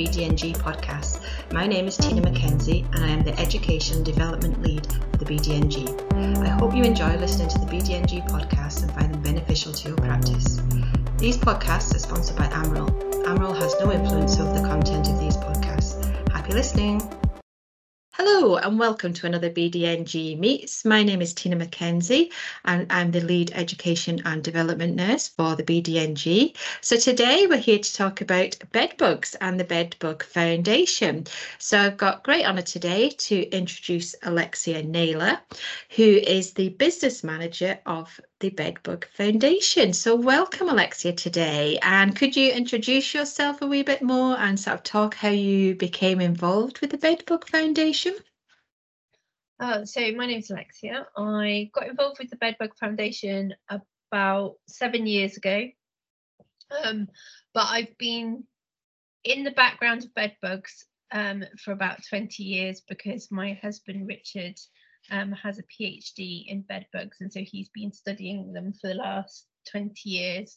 BDNG podcast. My name is Tina McKenzie and I am the Education and Development Lead for the BDNG. I hope you enjoy listening to the BDNG podcast and find them beneficial to your practice. These podcasts are sponsored by Amrel. Amrel has no influence over the content of these podcasts. Happy listening. Hello and welcome to another BDNG Meets. My name is Tina McKenzie and I'm the lead education and development nurse for the BDNG. So today we're here to talk about bedbugs and the Bedbug Foundation. So I've got great honour today to introduce Alexia Naylor, who is the business manager of the Bedbug Foundation. So welcome, Alexia, today. And could you introduce yourself a wee bit more and sort of talk how you became involved with the Bedbug Foundation? So my name is Alexia. I got involved with the Bedbug Foundation about 7 years ago. But I've been in the background of bedbugs for about 20 years because my husband Richard has a PhD in bedbugs, and so he's been studying them for the last 20 years.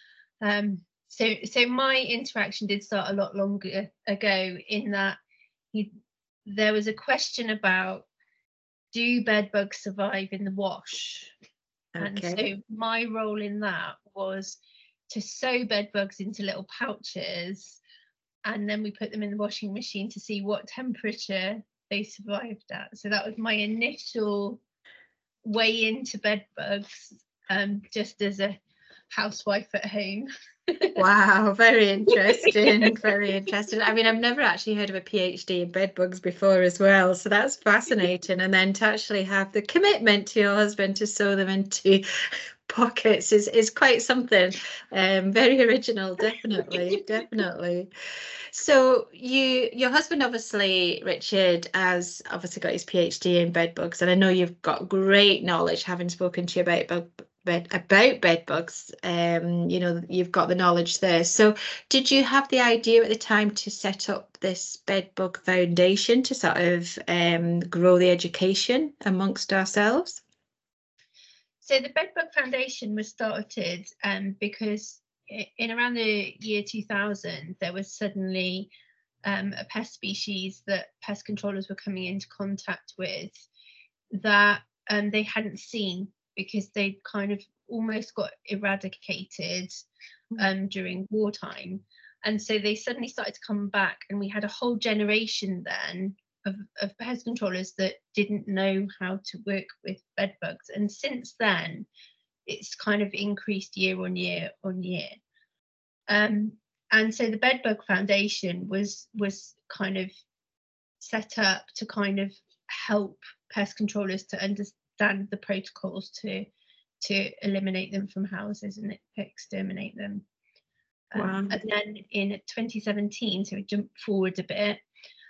So my interaction did start a lot longer ago in that there was a question about, do bedbugs survive in the wash? Okay. And so my role in that was to sew bedbugs into little pouches, and then we put them in the washing machine to see what temperature they survived at. So that was my initial way into bedbugs, just as a housewife at home. Wow, very interesting, very interesting. I mean, I've never actually heard of a PhD in bedbugs before as well, so that's fascinating. And then to actually have the commitment to your husband to sew them into pockets is quite something. Very original, definitely. So your husband, obviously, Richard, has obviously got his PhD in bedbugs, and I know you've got great knowledge, having spoken to you about bedbugs. You've got the knowledge there. So did you have the idea at the time to set up this Bedbug Foundation to sort of grow the education amongst ourselves? So the Bedbug Foundation was started because in around the year 2000, there was suddenly a pest species that pest controllers were coming into contact with that they hadn't seen, because they kind of almost got eradicated during wartime. And so they suddenly started to come back, and we had a whole generation then of pest controllers that didn't know how to work with bedbugs. And since then, it's kind of increased year on year on year. And so the Bedbug Foundation was kind of set up to kind of help pest controllers to understand the protocols to eliminate them from houses and exterminate them. Wow. And then in 2017, so we jumped forward a bit,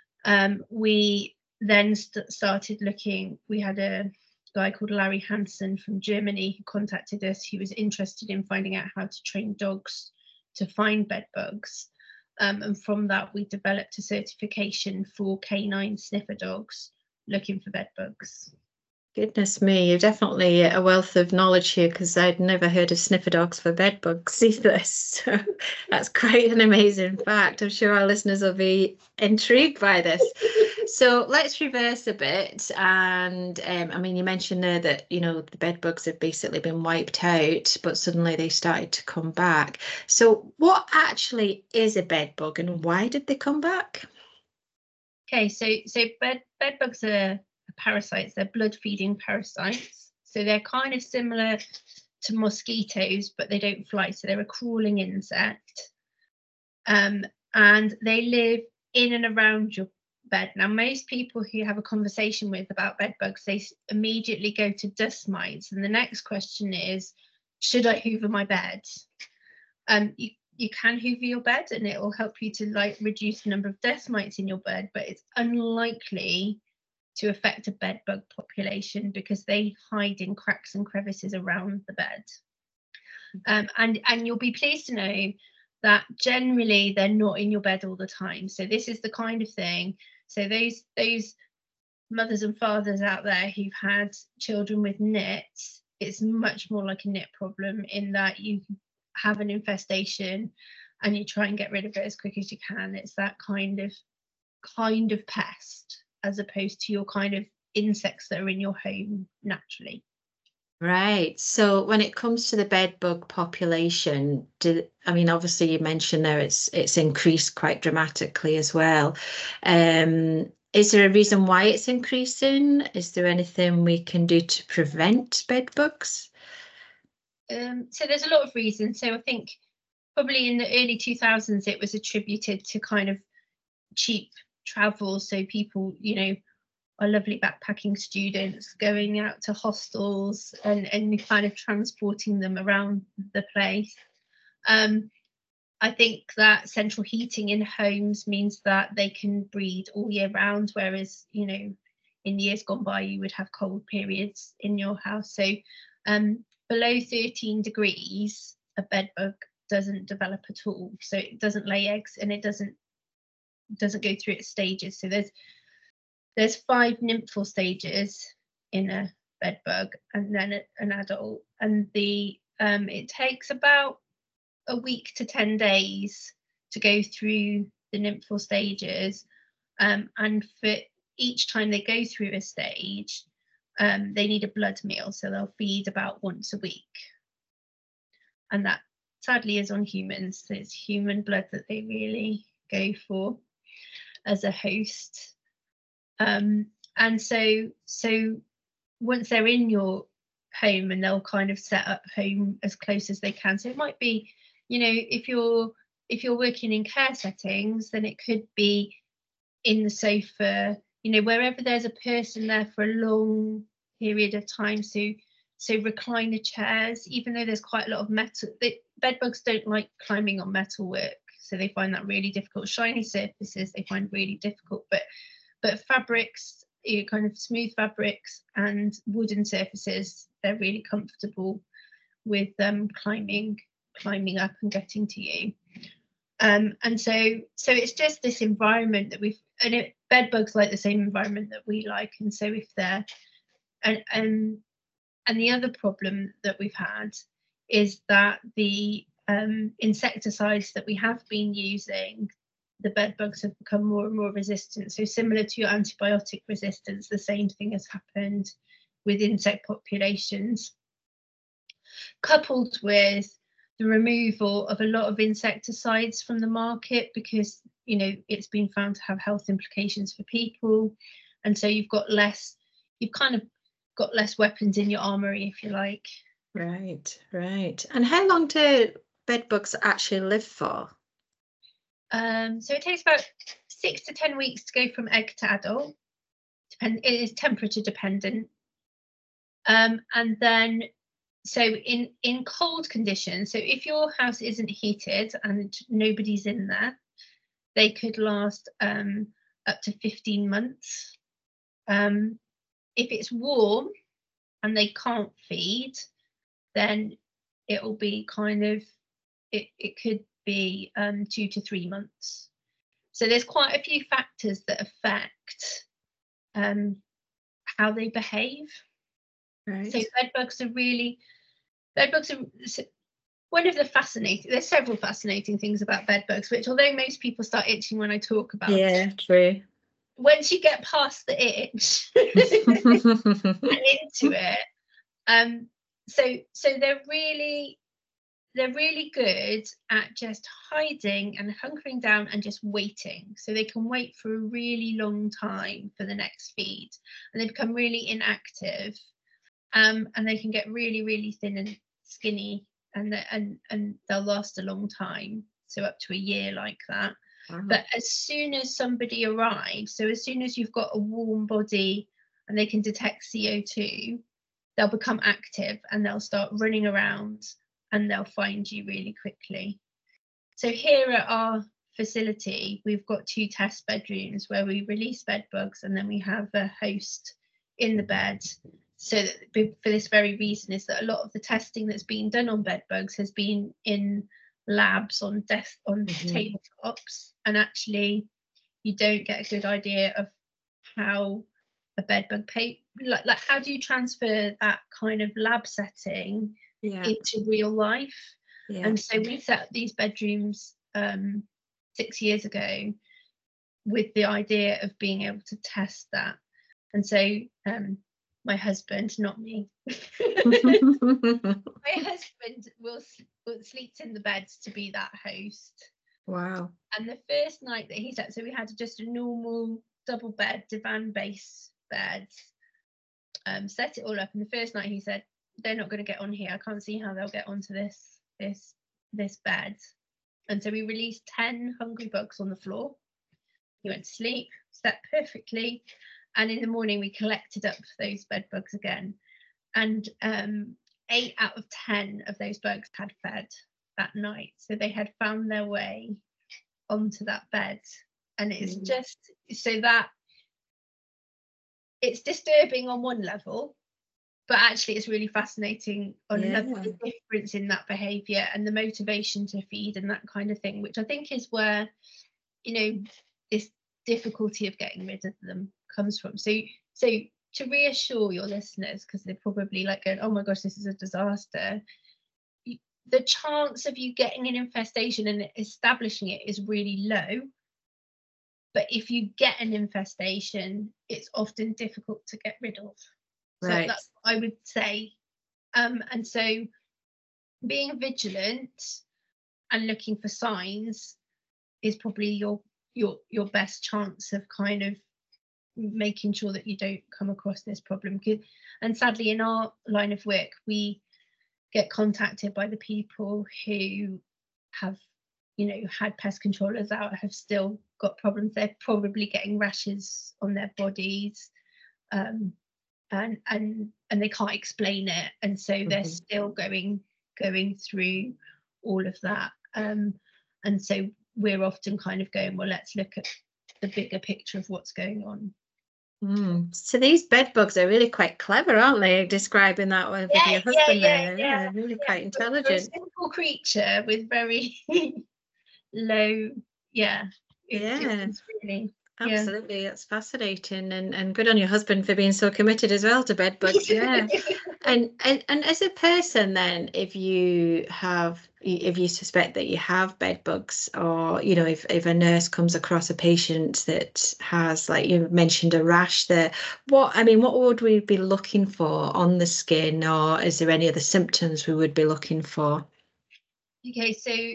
we then started looking. We had a guy called Larry Hansen from Germany who contacted us. He was interested in finding out how to train dogs to find bedbugs. And from that, we developed a certification for canine sniffer dogs looking for bedbugs. Goodness me, you're definitely a wealth of knowledge here, because I'd never heard of sniffer dogs for bedbugs either. So that's quite an amazing fact. I'm sure our listeners will be intrigued by this. So let's reverse a bit. And I mean, you mentioned there that, the bedbugs have basically been wiped out, but suddenly they started to come back. So what actually is a bedbug and why did they come back? Okay, so bedbugs are parasites. They're blood-feeding parasites. So they're kind of similar to mosquitoes, but they don't fly. So they're a crawling insect. And they live in and around your bed. Now, most people who have a conversation with about bedbugs, they immediately go to dust mites. And the next question is, should I hoover my bed? You can hoover your bed and it will help you to reduce the number of dust mites in your bed, but it's unlikely to affect a bedbug population because they hide in cracks and crevices around the bed. And you'll be pleased to know that generally they're not in your bed all the time. So this is the kind of thing. So those mothers and fathers out there who've had children with nits, it's much more like a nit problem in that you have an infestation and you try and get rid of it as quick as you can. It's that kind of pest, as opposed to your kind of insects that are in your home naturally. Right. So when it comes to the bedbug population, obviously you mentioned there it's increased quite dramatically as well. Is there a reason why it's increasing? Is there anything we can do to prevent bedbugs? So there's a lot of reasons. So I think probably in the early 2000s it was attributed to kind of cheap travel. So people, our lovely backpacking students going out to hostels and kind of transporting them around the place. I think that central heating in homes means that they can breed all year round, whereas, in years gone by, you would have cold periods in your house. So below 13 degrees, a bedbug doesn't develop at all. So it doesn't lay eggs, and it doesn't go through its stages. So there's 5 nymphal stages in a bedbug, and then an adult, and it takes about a week to 10 days to go through the nymphal stages, and for each time they go through a stage, they need a blood meal, so they'll feed about once a week, and that sadly is on humans. So it's human blood that they really go for as a host. And so once they're in your home, and they'll kind of set up home as close as they can. So it might be, if you're working in care settings, then it could be in the sofa, wherever there's a person there for a long period of time. So recliner chairs, even though there's quite a lot of metal, bedbugs don't like climbing on metal work, so they find that really difficult. Shiny surfaces they find really difficult, but fabrics, kind of smooth fabrics and wooden surfaces, they're really comfortable with climbing up and getting to you. And so it's just this environment that bedbugs like the same environment that we like. And so if they're, and the other problem that we've had is that the insecticides that we have been using, the bedbugs have become more and more resistant. So similar to your antibiotic resistance, the same thing has happened with insect populations, coupled with the removal of a lot of insecticides from the market, because it's been found to have health implications for people, and so you've kind of got less weapons in your armory, if you like. Right. And how long do bedbugs actually live for? So it takes about 6 to 10 weeks to go from egg to adult. It is temperature dependent. And then, so in cold conditions, so if your house isn't heated and nobody's in there, they could last up to 15 months. If it's warm and they can't feed, then it'll be kind of, it could be 2 to 3 months. So there's quite a few factors that affect how they behave. Right. So bedbugs are one of the there's several fascinating things about bedbugs, which, although most people start itching when I talk about it, true. Once you get past the itch and into it, so they're really good at just hiding and hunkering down and just waiting. So they can wait for a really long time for the next feed, and they become really inactive, and they can get really, really thin and skinny, and they'll last a long time, so up to a year like that. But as soon as somebody arrives, so as soon as you've got a warm body and they can detect CO2, they'll become active and they'll start running around, and they'll find you really quickly. So here at our facility, we've got 2 test bedrooms where we release bedbugs, and then we have a host in the bed. So that, for this very reason, is that a lot of the testing that's been done on bedbugs has been in labs on tabletops, and actually you don't get a good idea of how a bedbug like how do you transfer that kind of lab setting into real life. And so we set up these bedrooms 6 years ago with the idea of being able to test that. And so my husband, not me, my husband will sleeps in the beds to be that host. Wow. And the first night that he slept, so we had just a normal double bed, divan base bed, set it all up. And the first night he said, they're not going to get on here. I can't see how they'll get onto this bed. And so we released 10 hungry bugs on the floor. He went to sleep, slept perfectly. And in the morning, we collected up those bed bugs again. And 8 out of 10 of those bugs had fed that night. So they had found their way onto that bed. And it's just so that it's disturbing on one level, but actually it's really fascinating on another, the difference in that behaviour and the motivation to feed and that kind of thing, which I think is where, you know, this difficulty of getting rid of them comes from. So to reassure your listeners, because they're probably like going, oh my gosh, this is a disaster, the chance of you getting an infestation and establishing it is really low. But if you get an infestation, it's often difficult to get rid of. So that's what I would say. And so being vigilant and looking for signs is probably your best chance of kind of making sure that you don't come across this problem. And sadly, in our line of work, we get contacted by the people who have, you know, had pest controllers out, have still got problems. They're probably getting rashes on their bodies, and they can't explain it, and so they're still going through all of that. And so we're often kind of going, well, let's look at the bigger picture of what's going on. So these bed bugs are really quite clever, aren't they? Describing that with your husband there. Yeah, really quite intelligent. They're a simple creature with very low, it's really, absolutely. That's fascinating, and good on your husband for being so committed as well to bed bugs. And as a person then, if you suspect that you have bed bugs, or you know, if a nurse comes across a patient that has, like you mentioned, a rash there, what would we be looking for on the skin, or is there any other symptoms we would be looking for? Okay,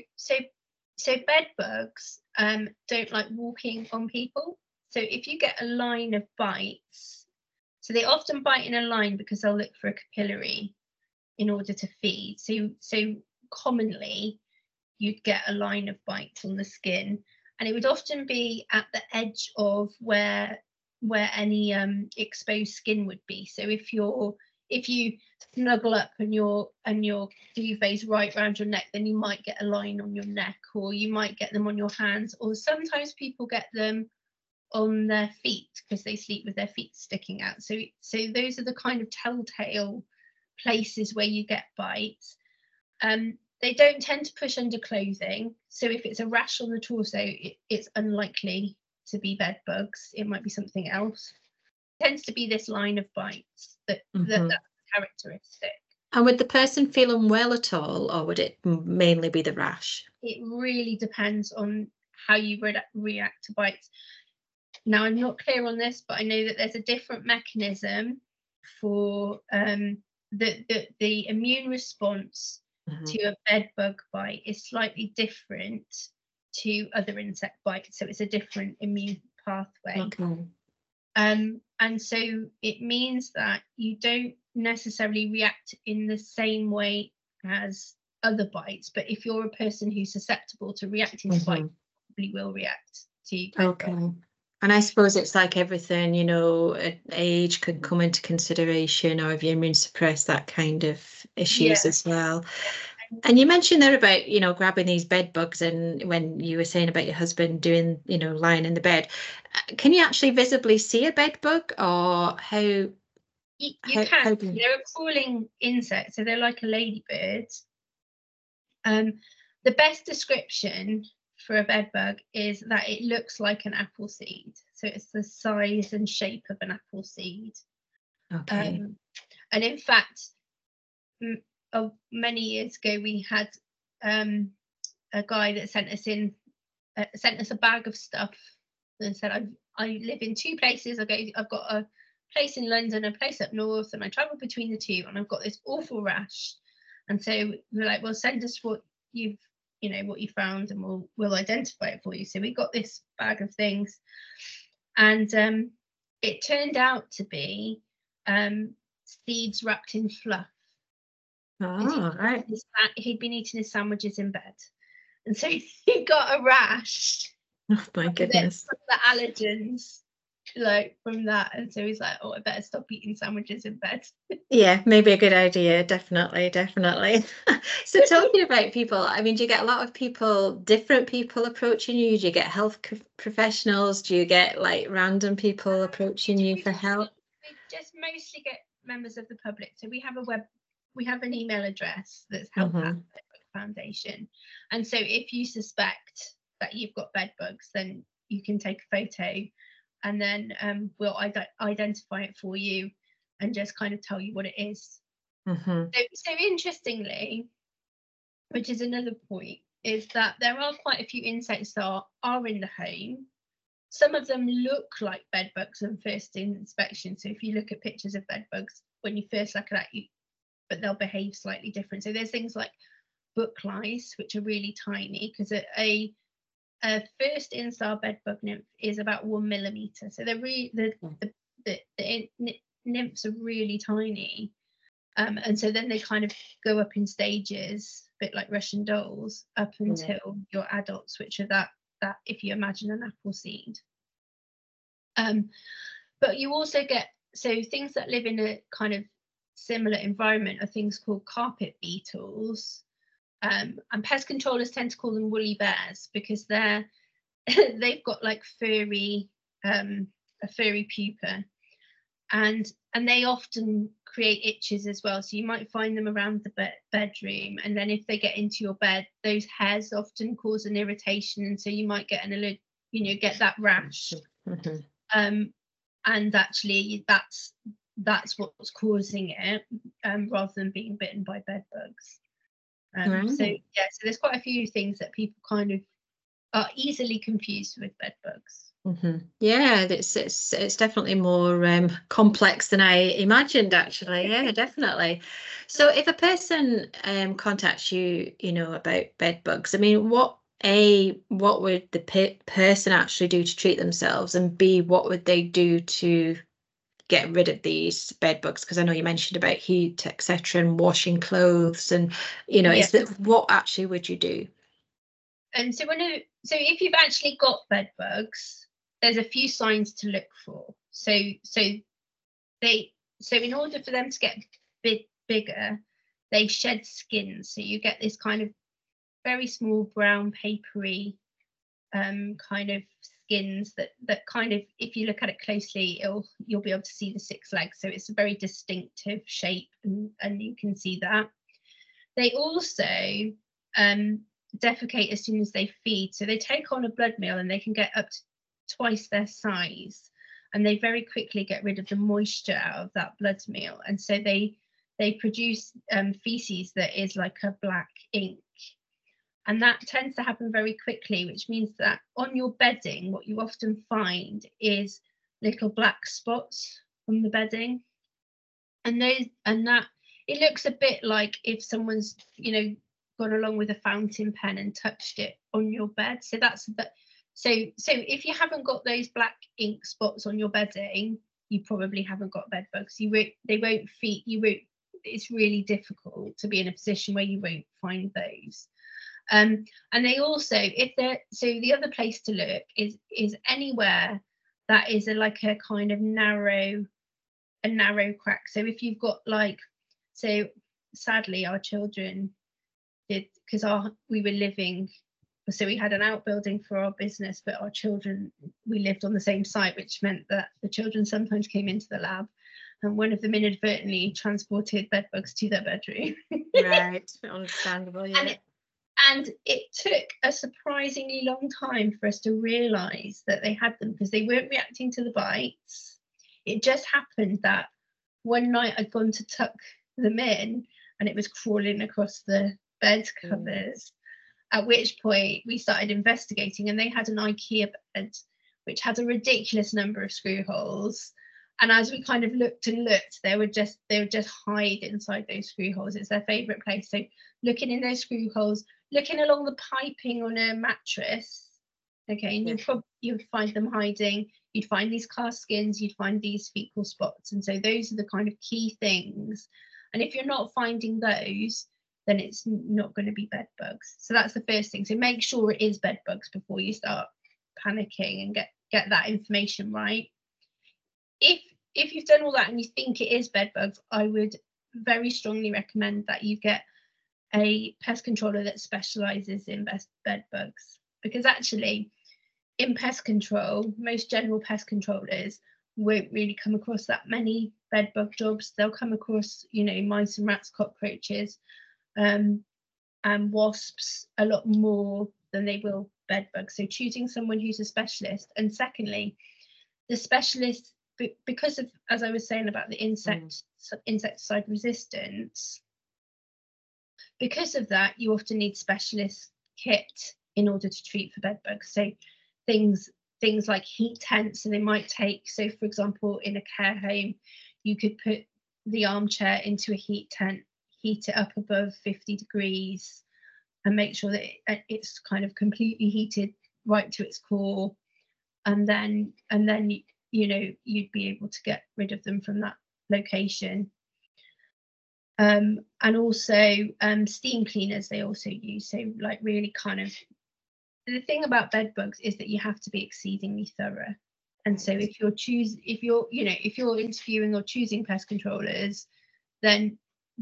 so bed bugs don't like walking on people. So if you get a line of bites, so they often bite in a line because they'll look for a capillary in order to feed. So commonly you'd get a line of bites on the skin, and it would often be at the edge of where any exposed skin would be. So if you snuggle up and your duvet's right around your neck, then you might get a line on your neck, or you might get them on your hands, or sometimes people get them on their feet because they sleep with their feet sticking out. So those are the kind of telltale places where you get bites. They don't tend to push under clothing. So if it's a rash on the torso, it's unlikely to be bed bugs. It might be something else. It tends to be this line of bites that's characteristic. And would the person feel unwell at all, or would it mainly be the rash? It really depends on how you react to bites. Now, I'm not clear on this, but I know that there's a different mechanism for the immune response to a bed bug bite is slightly different to other insect bites. So it's a different immune pathway. Okay. And so it means that you don't necessarily react in the same way as other bites, but if you're a person who's susceptible to reacting to bites, you probably will react to bed bugs. And I suppose it's like everything, you know, age could come into consideration, or if you're immune suppressed, that kind of issues as well. And you mentioned there about, you know, grabbing these bed bugs, and when you were saying about your husband doing, you know, lying in the bed, can you actually visibly see a bed bug, or how? You can. They're a crawling insect, so they're like a ladybird. The best description for a bed bug is that it looks like an apple seed. So it's the size and shape of an apple seed. Okay. And in fact, many years ago, we had a guy that sent us a bag of stuff and said, I live in 2 places. I've got a place in London, a place up north, and I travel between the 2, and I've got this awful rash. And so we're like, well, send us what you found, and we'll identify it for you. So we got this bag of things, and it turned out to be seeds wrapped in fluff. Oh, right. He'd been eating his sandwiches in bed, and so he got a rash. Oh my goodness. From the allergens, like from that, and so he's like, oh, I better stop eating sandwiches in bed. Yeah, maybe a good idea. Definitely. So talking about people, I mean, do you get a lot of different people approaching you? Do you get health professionals? Do you get like random people approaching you for help? We just mostly get members of the public. So we have an email address that's help@bedbug.foundation. And so if you suspect that you've got bed bugs, then you can take a photo, and then we'll identify it for you and just kind of tell you what it is. So interestingly, which is another point, is that there are quite a few insects that are in the home. Some of them look like bed bugs on first inspection. So if you look at pictures of bed bugs, when you first look at it, but they'll behave slightly different. So there's things like book lice, which are really tiny, because a first instar bed bug nymph is about 1 millimeter. So they're the nymphs are really tiny. And so then they kind of go up in stages, a bit like Russian dolls, up until your adults, which are that if you imagine an apple seed. But you also get, so things that live in a kind of similar environment are things called carpet beetles. And pest controllers tend to call them woolly bears because they've got like a furry pupa, and they often create itches as well. So you might find them around the bedroom, and then if they get into your bed, those hairs often cause an irritation, and so you might get get that rash. And actually that's what's causing it, rather than being bitten by bed bugs. So there's quite a few things that people kind of are easily confused with bed bugs. Yeah, it's definitely more complex than I imagined, actually. Yeah, definitely. So if a person contacts you, about bed bugs, I mean, what would the person actually do to treat themselves, and B, what would they do to get rid of these bed bugs? Because I know you mentioned about heat, etc., and washing clothes, and what actually would you do? And so if you've actually got bed bugs, there's a few signs to look for. So in order for them to get bigger, they shed skin. So you get this kind of very small brown papery kind of skins that kind of, if you look at it closely, you'll be able to see the 6 legs. So it's a very distinctive shape, and you can see that. They also defecate as soon as they feed. So they take on a blood meal, and they can get up to twice their size, and they very quickly get rid of the moisture out of that blood meal, and so they produce feces that is like a black ink, and that tends to happen very quickly, which means that on your bedding what you often find is little black spots on the bedding, and that it looks a bit like if someone's gone along with a fountain pen and touched it on your bed. So that's that. So if you haven't got those black ink spots on your bedding, you probably haven't got bed bugs. They won't feed you. It's really difficult to be in a position where you won't find those. And they also, the other place to look is anywhere that is a kind of narrow crack. So if you've got sadly our children did, because we were living. So we had an outbuilding for our business, but our children, we lived on the same site, which meant that the children sometimes came into the lab, and one of them inadvertently transported bed bugs to their bedroom. Right, understandable, yeah. And it took a surprisingly long time for us to realise that they had them, because they weren't reacting to the bites. It just happened that one night I'd gone to tuck them in, and it was crawling across the bed covers. At which point we started investigating, and they had an IKEA bed which had a ridiculous number of screw holes. And as we kind of looked and looked, they would just hide inside those screw holes. It's their favourite place. So looking in those screw holes, looking along the piping on a mattress, okay, and you'd find them hiding. You'd find these cast skins, you'd find these fecal spots. And so those are the kind of key things. And if you're not finding those, then it's not going to be bed bugs. So that's the first thing. So make sure it is bed bugs before you start panicking, and get that information right. If you've done all that and you think it is bed bugs, I would very strongly recommend that you get a pest controller that specialises in bed bugs, because actually in pest control, most general pest controllers won't really come across that many bed bug jobs. They'll come across, mice and rats, cockroaches, and wasps a lot more than they will bed bugs. So choosing someone who's a specialist. And secondly, the specialist, because of, as I was saying about the insecticide resistance, because of that, you often need specialist kit in order to treat for bed bugs. So things like heat tents, so they might take, so for example, in a care home, you could put the armchair into a heat tent, heat it up above 50 degrees, and make sure that it's kind of completely heated right to its core, and then you'd be able to get rid of them from that location. And also steam cleaners they also use. So like really kind of, the thing about bed bugs is that you have to be exceedingly thorough. And so if you're interviewing or choosing pest controllers, then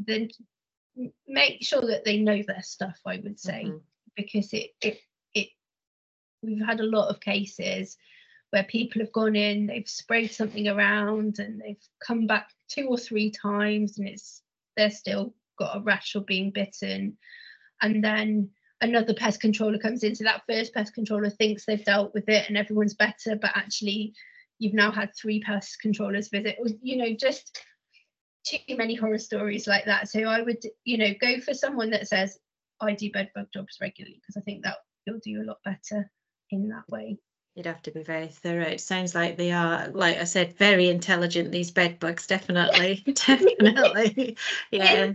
make sure that they know their stuff, I would say, because we've had a lot of cases where people have gone in, they've sprayed something around, and they've come back 2 or 3 times, and they're still got a rash or being bitten, and then another pest controller comes in. So that first pest controller thinks they've dealt with it and everyone's better, but actually you've now had 3 pest controllers visit, or just too many horror stories like that. So I would go for someone that says, I do bed bug jobs regularly, because I think that you'll do a lot better in that way. You'd have to be very thorough. It sounds like they are, like I said, very intelligent, these bed bugs, definitely. Definitely. Yeah.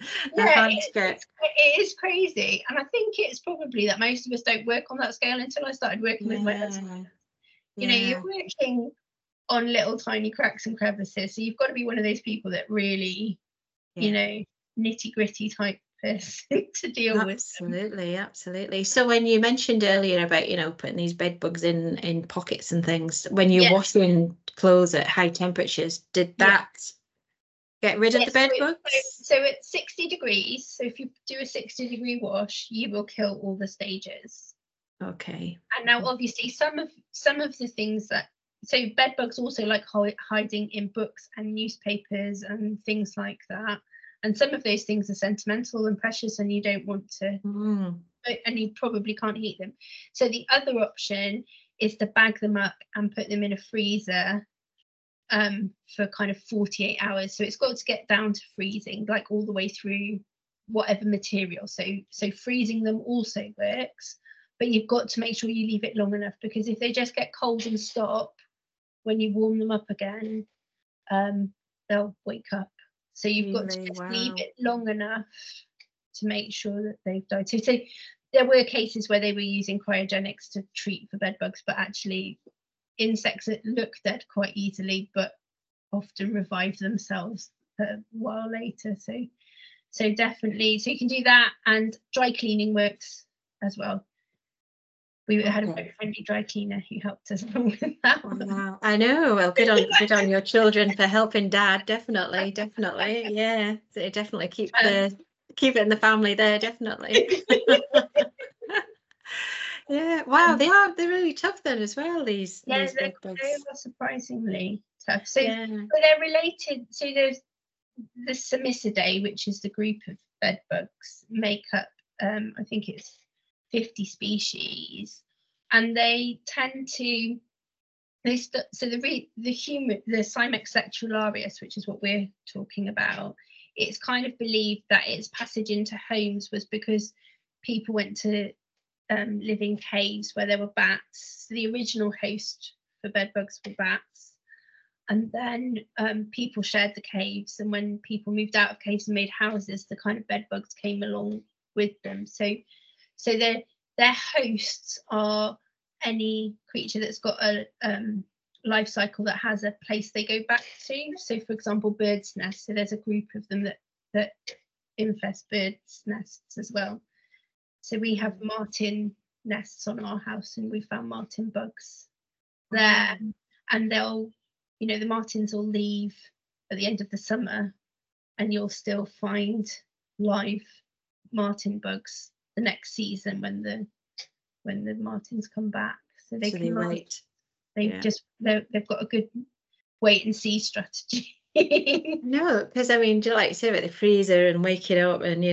It is crazy. And I think it's probably that most of us don't work on that scale until I started working with my husband. You're working on little tiny cracks and crevices. So you've got to be one of those people that really, nitty gritty type person to deal with. Absolutely. So when you mentioned earlier about, putting these bed bugs in pockets and things, when you're washing clothes at high temperatures, did that get rid of the bed bugs? So at 60 degrees, so if you do a 60-degree wash, you will kill all the stages. Okay. And now obviously some of the things that, so bed bugs also like hiding in books and newspapers and things like that. And some of those things are sentimental and precious, and you don't want to, and you probably can't heat them. So the other option is to bag them up and put them in a freezer for kind of 48 hours. So it's got to get down to freezing, like all the way through whatever material. So freezing them also works, but you've got to make sure you leave it long enough, because if they just get cold and stop, when you warm them up again, they'll wake up. So you've got to just leave it long enough to make sure that they've died. So there were cases where they were using cryogenics to treat for bed bugs, but actually insects that look dead quite easily, but often revive themselves a while later. So definitely, so you can do that, and dry cleaning works as well. We had a very friendly dry cleaner who helped us with that. Wow. I know. Well, good on your children for helping Dad. Definitely. Yeah, so definitely keep it in the family there. Definitely. Yeah. Wow. They're really tough then as well. These bed bugs. They are surprisingly tough. So they're related. So there's the Simidae, which is the group of bed bugs, make up I think it's 50 species, and they tend to the Cymex secularis, which is what we're talking about, it's kind of believed that its passage into homes was because people went to live in caves where there were bats. So the original host for bedbugs were bats. And then people shared the caves. And when people moved out of caves and made houses, the kind of bedbugs came along with them. So their hosts are any creature that's got a life cycle that has a place they go back to. So, for example, birds' nests. So there's a group of them that infest birds' nests as well. So we have martin nests on our house, and we found martin bugs there. And they'll, the martins will leave at the end of the summer, and you'll still find live martin bugs the next season when the martins come back. So they can wait. They've got a good wait and see strategy. No, because I mean, do you like to say about the freezer and waking up and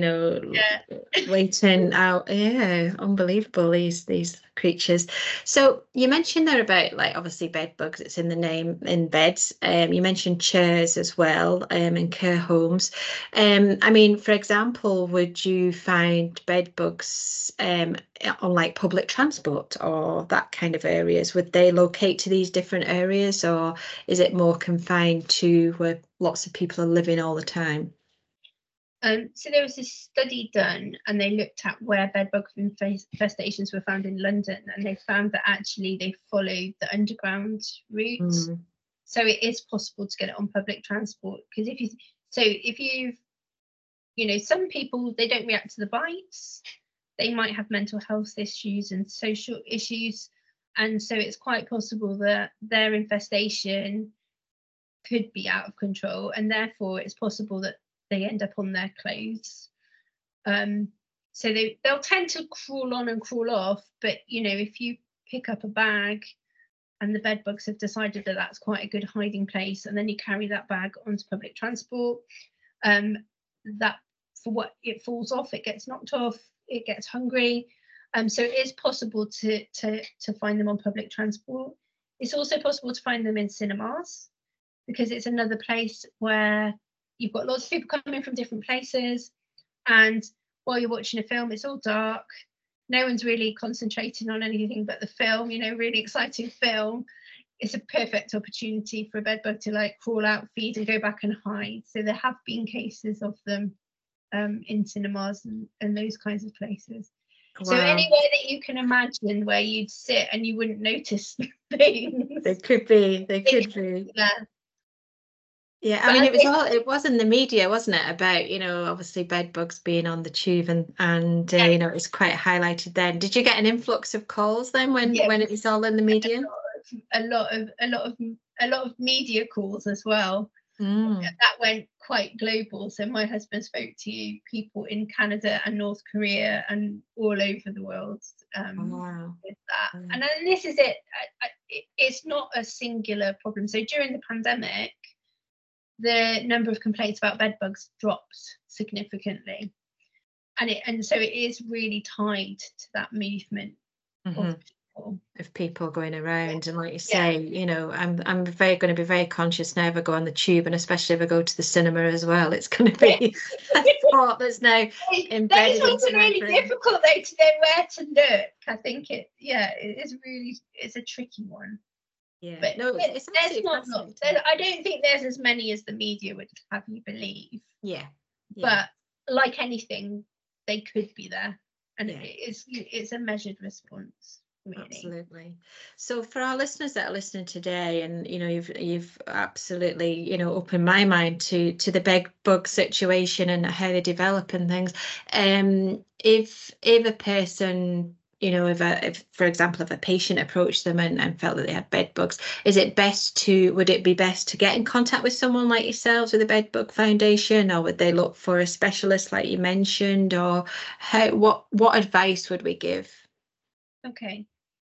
waiting out? Yeah, unbelievable, these creatures. So you mentioned there about, like, obviously bed bugs, it's in the name, in beds. You mentioned chairs as well, in care homes. I mean, for example, would you find bed bugs on like public transport or that kind of areas? Would they locate to these different areas, or is it more confined to where lots of people are living all the time? So there was this study done, and they looked at where bedbug infestations were found in London, and they found that actually they followed the underground route. So it is possible to get it on public transport, because if you've some people, they don't react to the bites. They might have mental health issues and social issues, and so it's quite possible that their infestation could be out of control, and therefore it's possible that they end up on their clothes. So they'll tend to crawl on and crawl off, but if you pick up a bag and the bed bugs have decided that that's quite a good hiding place, and then you carry that bag onto public transport, that for what it falls off, it gets knocked off, it gets hungry. So it is possible to find them on public transport. It's also possible to find them in cinemas, because it's another place where you've got lots of people coming from different places, and while you're watching a film, it's all dark. No one's really concentrating on anything but the film, really exciting film. It's a perfect opportunity for a bedbug to like crawl out, feed, and go back and hide. So there have been cases of them in cinemas and those kinds of places. Wow. So anywhere that you can imagine where you'd sit and you wouldn't notice things. They could be. Yeah. Yeah, I mean, it was in the media, wasn't it, about, obviously bed bugs being on the tube and it was quite highlighted then. Did you get an influx of calls then when it was all in the media? A lot of media calls as well. That went quite global. So my husband spoke to people in Canada and North Korea and all over the world with that. And then this is it. It's not a singular problem. So during the pandemic, the number of complaints about bed bugs dropped significantly, and so it is really tied to that movement of people going around. And like you say, I'm going to be very conscious now if I go on the tube, and especially if I go to the cinema as well. It's going to be a thought that's now embedded. Those ones are really difficult though to know where to look. I think it's a tricky one. Yeah, but no, it's there's not. I don't think there's as many as the media would have you believe. Yeah. But like anything, they could be there, and it's a measured response. Really. Absolutely. So for our listeners that are listening today, and you've absolutely opened my mind to the bed bug situation and how they develop and things. If a person, if for example, if a patient approached them and felt that they had bed bugs, would it be best to get in contact with someone like yourselves with the Bed Bug Foundation, or would they look for a specialist like you mentioned, or what advice would we give? Okay.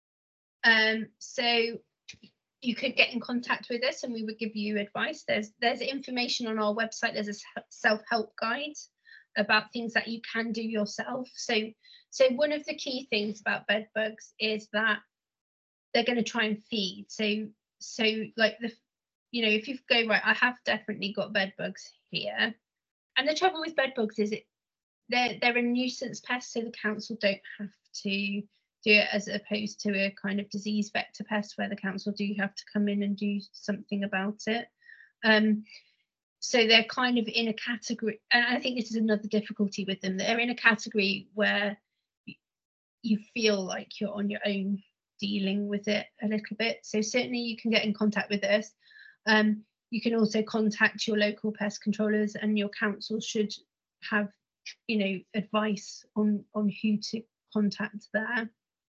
So you could get in contact with us and we would give you advice. There's information on our website. There's a self-help guide about things that you can do yourself. So one of the key things about bed bugs is that they're going to try and feed. So like if you go, right, I have definitely got bed bugs here. And the trouble with bed bugs is they're a nuisance pest, so the council don't have to do it, as opposed to a kind of disease vector pest where the council do have to come in and do something about it. So they're kind of in a category, and I think this is another difficulty with them. They're in a category where you feel like you're on your own dealing with it a little bit. So certainly you can get in contact with us. You can also contact your local pest controllers, and your council should have, you know, advice on who to contact there.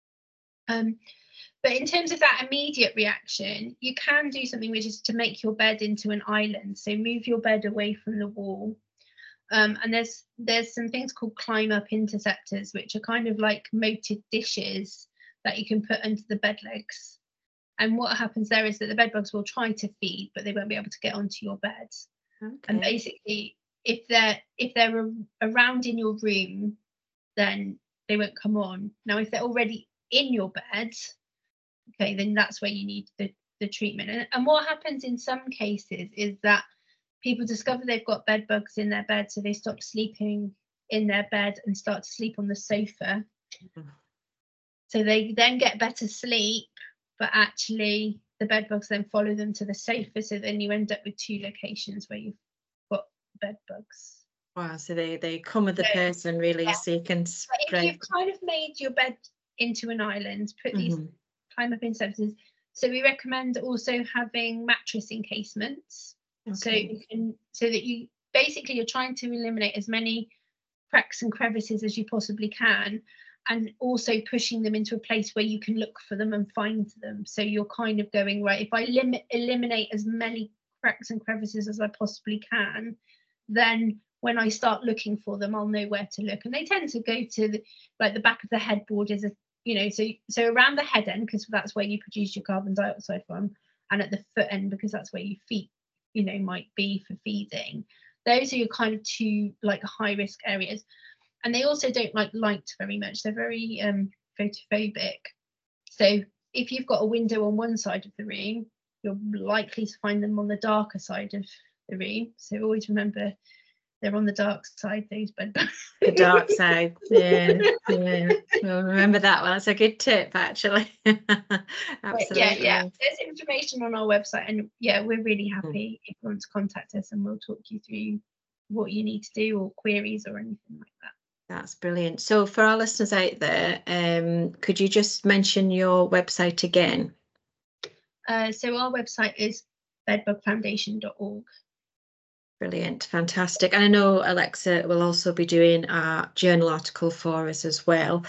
But in terms of that immediate reaction, you can do something, which is to make your bed into an island. So move your bed away from the wall. And there's some things called climb up interceptors, which are kind of like moated dishes that you can put under the bed legs. And what happens there is that the bed bugs will try to feed, but they won't be able to get onto your bed. Okay. And basically, if they're around in your room, then they won't come on. Now, if they're already in your bed, okay, then that's where you need the treatment. And what happens in some cases is that people discover they've got bed bugs in their bed, so they stop sleeping in their bed and start to sleep on the sofa. Mm-hmm. So they then get better sleep, but actually the bed bugs then follow them to the sofa, so then you end up with two locations where you've got bed bugs. Wow, so they come with the person, really, yeah. So you can spread. If you've kind of made your bed into an island, put these climb up interceptors. So we recommend also having mattress encasements. Okay. So that you basically, you're trying to eliminate as many cracks and crevices as you possibly can, and also pushing them into a place where you can look for them and find them. So you're kind of going, right, if I eliminate as many cracks and crevices as I possibly can, then when I start looking for them, I'll know where to look. And they tend to go to the back of the headboard is a, you know, so around the head end, because that's where you produce your carbon dioxide from, and at the foot end, because that's where your feet, you know, might be for feeding. Those are your kind of two like high risk areas. And they also don't like light very much. They're very photophobic. So if you've got a window on one side of the room, you're likely to find them on the darker side of the room. So always remember, they're on the dark side, those bed bugs. The dark side, yeah. Well, remember that one. That's a good tip, actually. Absolutely. Yeah. There's information on our website, and yeah, we're really happy if you want to contact us, and we'll talk you through what you need to do, or queries or anything like that. That's brilliant. So for our listeners out there, could you just mention your website again? So our website is bedbugfoundation.org. Brilliant, fantastic. And I know Alexa will also be doing a journal article for us as well.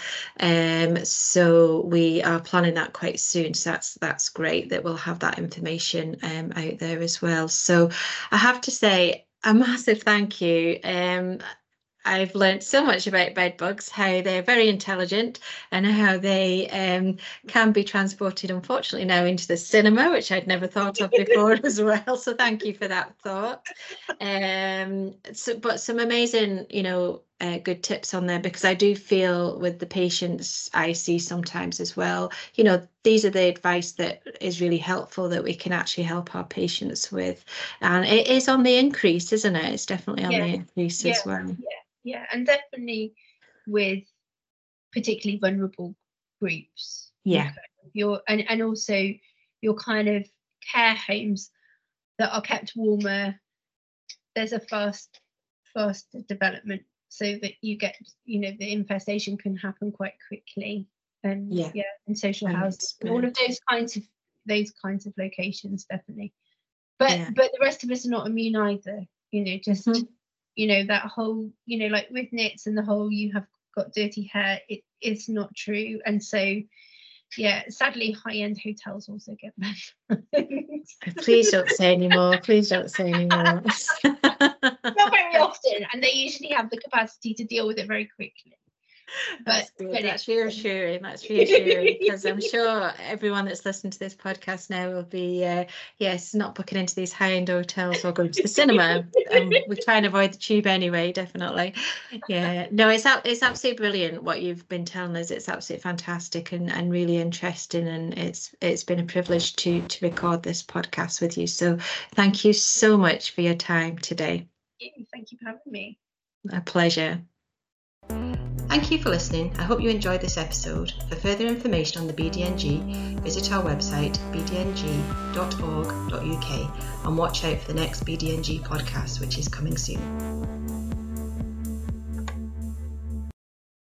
So we are planning that quite soon. So that's great that we'll have that information out there as well. So I have to say a massive thank you. I've learned so much about bed bugs, how they're very intelligent and how they can be transported, unfortunately, now into the cinema, which I'd never thought of before as well. So thank you for that thought. But some amazing, good tips on there, because I do feel with the patients I see sometimes as well, these are the advice that is really helpful that we can actually help our patients with. And it is on the increase, isn't it? It's definitely on the increase as well. Yeah, and definitely with particularly vulnerable groups. Yeah. And also your kind of care homes that are kept warmer. There's a fast development, so that you get, the infestation can happen quite quickly. And and social housing, all of those kinds of locations, definitely. But the rest of us are not immune either. That whole, like with NITS and the whole you have got dirty hair, it is not true. And so, sadly, high-end hotels also get bed. Please don't say anymore. Please don't say anymore. Not very often, and they usually have the capacity to deal with it very quickly. That's reassuring. That's reassuring, because I'm sure everyone that's listening to this podcast now will be not booking into these high-end hotels or going to the cinema. We try and avoid the tube anyway, definitely. No, it's absolutely brilliant what you've been telling us. It's absolutely fantastic and really interesting, and it's been a privilege to record this podcast with you. So thank you so much for your time today. Thank you for having me. A pleasure. Thank you for listening. I hope you enjoyed this episode. For further information on the BDNG, visit our website bdng.org.uk and watch out for the next BDNG podcast, which is coming soon.